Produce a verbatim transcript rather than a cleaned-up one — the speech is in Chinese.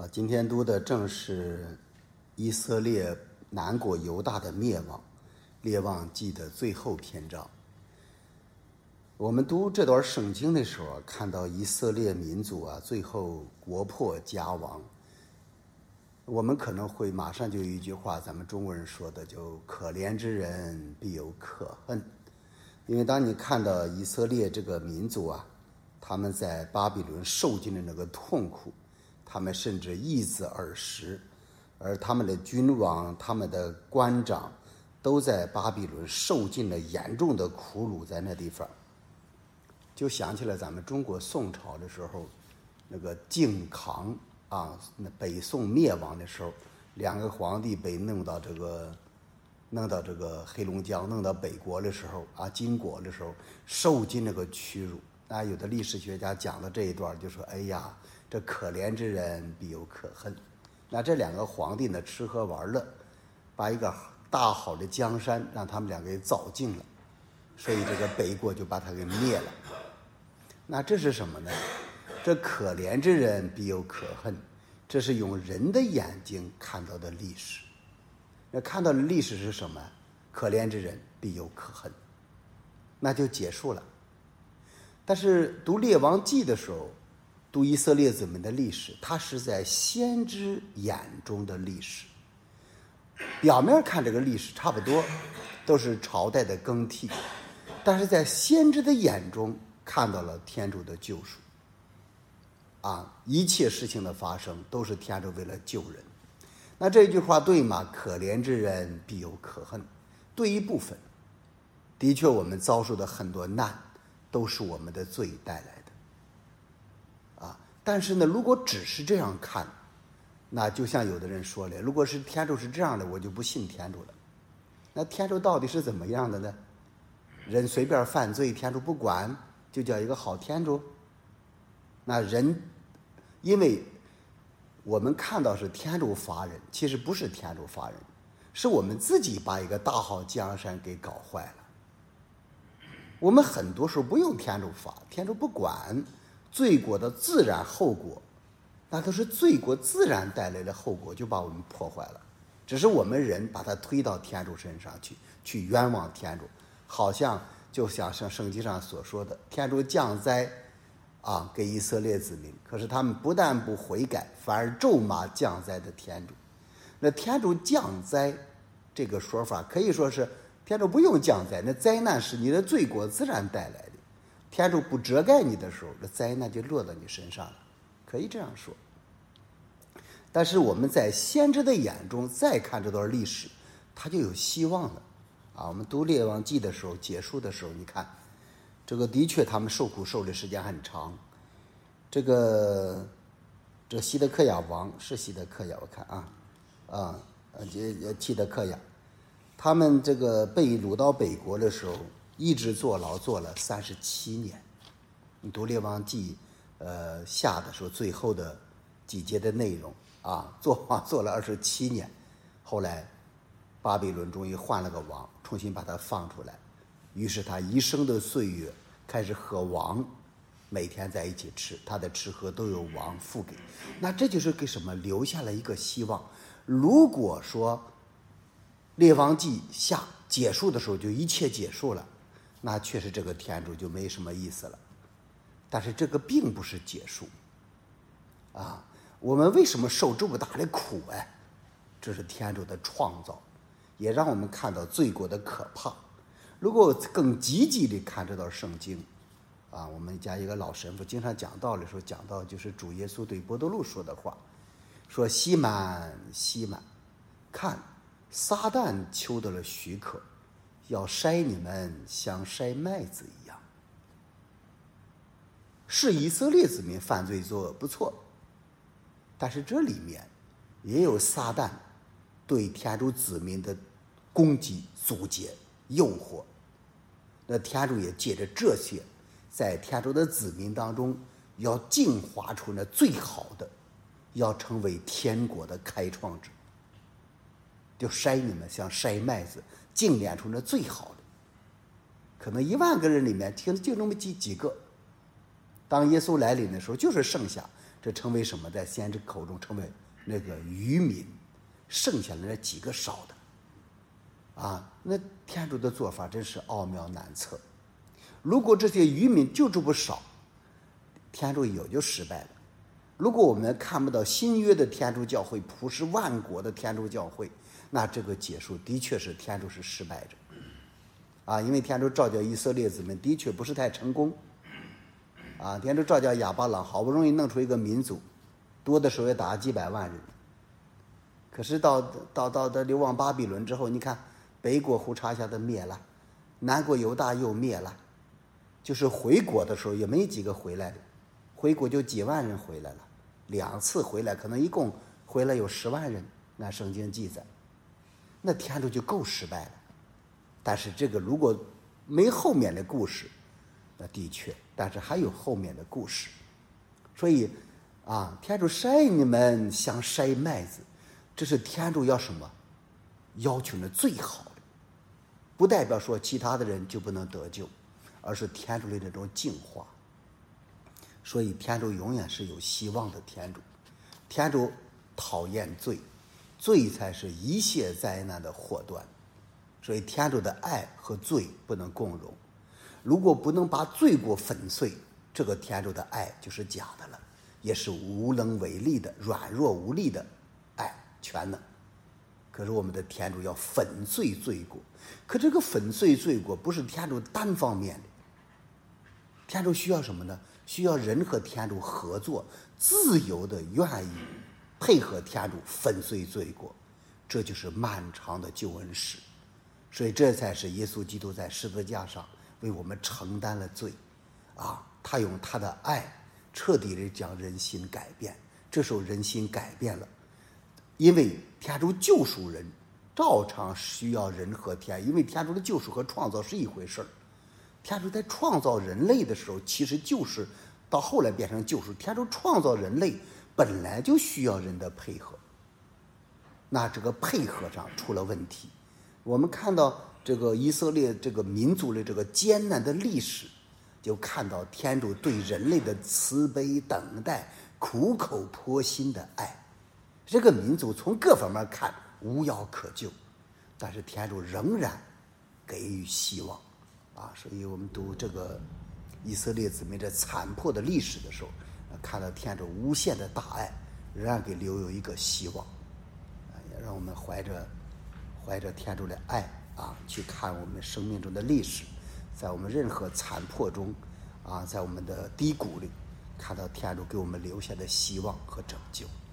啊，今天读的正是以色列南国犹大的灭亡，列王记的最后篇章。我们读这段圣经的时候，看到以色列民族啊，最后国破家亡。我们可能会马上就有一句话，咱们中国人说的，就可怜之人必有可恨。因为当你看到以色列这个民族啊，他们在巴比伦受尽的那个痛苦，他们甚至易子而食，而他们的君王、他们的官长都在巴比伦受尽了严重的苦辱，在那地方就想起了咱们中国宋朝的时候，那个靖康啊，那北宋灭亡的时候，两个皇帝被弄到这个弄到这个黑龙江，弄到北国的时候啊，金国的时候，受尽那个屈辱。那有的历史学家讲到这一段，就说：“哎呀，这可怜之人必有可恨。”那这两个皇帝呢，吃喝玩乐，把一个大好的江山让他们俩给糟尽了，所以这个北国就把他给灭了。那这是什么呢？这可怜之人必有可恨，这是用人的眼睛看到的历史。那看到的历史是什么？可怜之人必有可恨，那就结束了。但是读列王记的时候，读以色列子民的历史，它是在先知眼中的历史。表面看这个历史差不多，都是朝代的更替，但是在先知的眼中看到了天主的救赎。啊，一切事情的发生都是天主为了救人。那这句话对吗？可怜之人必有可恨，对一部分。的确，我们遭受的很多难都是我们的罪带来的。啊，但是呢，如果只是这样看，那就像有的人说了，如果是天主是这样的，我就不信天主了。那天主到底是怎么样的呢？人随便犯罪，天主不管，就叫一个好天主？那人，因为我们看到是天主罚人，其实不是天主罚人，是我们自己把一个大好江山给搞坏了。我们很多时候不用天主罚，天主不管，罪过的自然后果，那都是罪过自然带来的后果，就把我们破坏了。只是我们人把它推到天主身上去，去冤枉天主，好像就像像圣经上所说的，天主降灾啊，给以色列子民，可是他们不但不悔改，反而咒骂降灾的天主。那天主降灾这个说法可以说是天主不用降灾，那灾难是你的罪过自然带来的，天主不遮盖你的时候，那灾难就落到你身上了，可以这样说。但是我们在先知的眼中再看这段历史，它就有希望了啊！我们读列王记的时候，结束的时候，你看这个的确他们受苦受的时间很长。这个这个西德克亚王是西德克亚，我看啊啊呃也西德克亚，他们这个被掳到北国的时候，一直坐牢坐了三十七年。你读列王记呃下的时候，最后的几节的内容啊，做王做了二十七年，后来巴比伦终于换了个王，重新把他放出来。于是他一生的岁月开始和王每天在一起吃，他的吃喝都有王付给。那这就是给什么留下了一个希望。如果说列王记下结束的时候就一切结束了，那确实这个天主就没什么意思了。但是这个并不是结束啊！我们为什么受这么大的苦哎？这是天主的创造，也让我们看到罪过的可怕。如果更积极地看这段圣经啊，我们家一个老神父经常讲道的时候讲到，就是主耶稣对伯多禄说的话，说西满西满，看撒旦求得了许可，要筛你们像筛麦子一样。是以色列子民犯罪作恶不错，但是这里面也有撒旦对天主子民的攻击、阻截、诱惑。那天主也借着这些，在天主的子民当中，要净化出那最好的，要成为天国的开创者，就筛你们像筛麦子，精炼出那最好的。可能一万个人里面，听就那么几几个。当耶稣来临的时候，就是剩下这成为什么？在先知口中成为那个渔民，剩下的那几个少的，啊，那天主的做法真是奥妙难测。如果这些渔民就这么少，天主也就失败了。如果我们看不到新约的天主教会普世万国的天主教会，那这个结束的确是天主是失败者，啊，因为天主召叫以色列子民的确不是太成功，啊，天主召叫亚巴郎，好不容易弄出一个民族，多的时候也打几百万人，可是到到到到流亡巴比伦之后，你看北国胡查下的灭了，南国犹大又灭了，就是回国的时候也没几个回来的，回国就几万人回来了，两次回来可能一共回来有十万人，那圣经记载，那天主就够失败了。但是这个如果没后面的故事，那的确，但是还有后面的故事，所以啊，天主筛你们像筛麦子，这是天主要什么？要求的最好的，不代表说其他的人就不能得救，而是天主的这种净化。所以天主永远是有希望的天主，天主讨厌罪，罪才是一切灾难的祸端，所以天主的爱和罪不能共融。如果不能把罪过粉碎，这个天主的爱就是假的了，也是无能为力的、软弱无力的爱全能。可是我们的天主要粉碎罪过，可这个粉碎罪过不是天主单方面的，天主需要什么呢？需要人和天主合作，自由的愿意配合天主粉碎罪过，这就是漫长的救恩史。所以这才是耶稣基督在十字架上为我们承担了罪啊，他用他的爱彻底的将人心改变。这时候人心改变了，因为天主救赎人照常需要人和天，因为天主的救赎和创造是一回事儿。天主在创造人类的时候，其实就是到后来变成救赎。天主创造人类本来就需要人的配合，那这个配合上出了问题。我们看到这个以色列这个民族的这个艰难的历史，就看到天主对人类的慈悲等待、苦口婆心的爱。这个民族从各方面看无药可救，但是天主仍然给予希望啊！所以我们读这个以色列子民这残破的历史的时候，看到天主无限的大爱，仍然给留有一个希望啊！也让我们怀着怀着天主的爱啊，去看我们生命中的历史，在我们任何残破中啊，在我们的低谷里，看到天主给我们留下的希望和拯救。